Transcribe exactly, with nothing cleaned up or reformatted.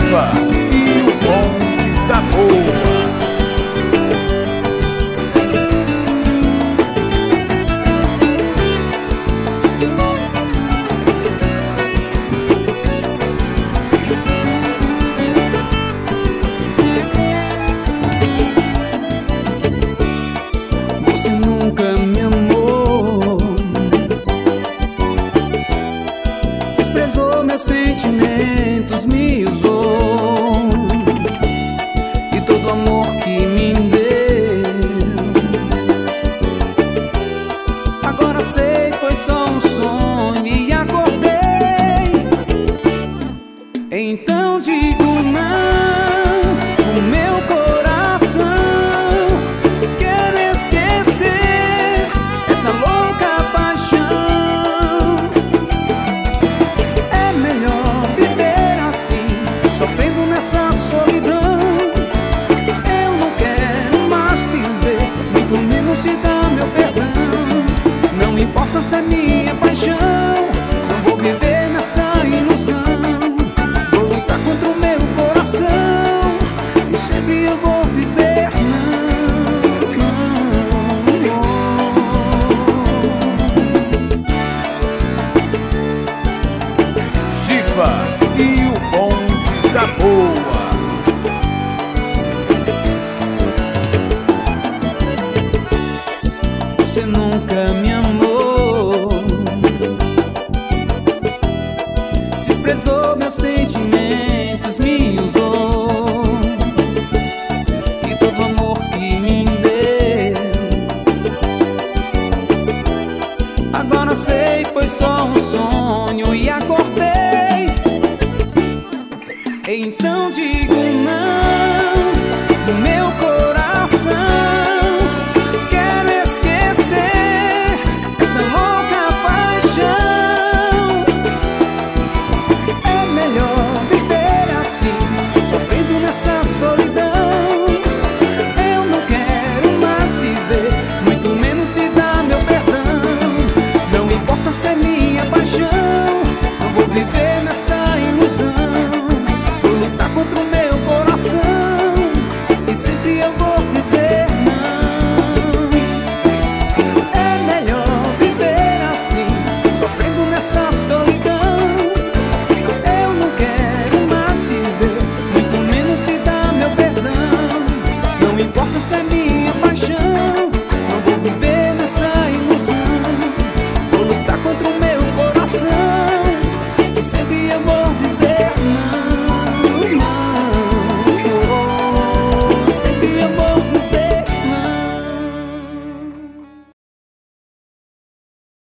Giva e o bonde da boa. Você nunca me amou, desprezou meus sentimentos, me usou, e todo o amor que me deu, agora sei foi só um sonho e acordei. Então digo não, o meu coração quer esquecer essa louca paixão. É melhor viver assim, sofrendo nessa solidão. Eu não quero mais te ver, muito menos te dar meu perdão. Não importa se é minha paixão, não vou viver nessa ilusão. Vou lutar contra o meu coração e sempre eu vou dizer não. Giva e o bonde da boa. Você nunca me amou, desprezou meus sentimentos, me usou, e todo o amor que me deu, agora sei foi só um sonho e acordei. Então digo não, o meu coração quero esquecer essa louca paixão. É melhor viver assim, sofrendo nessa solidão. Eu não quero mais te ver, muito menos te dar meu perdão. Não importa se é minha paixão, não vou viver nessa ilusão. Vou lutar contra o meu coração e sempre eu vou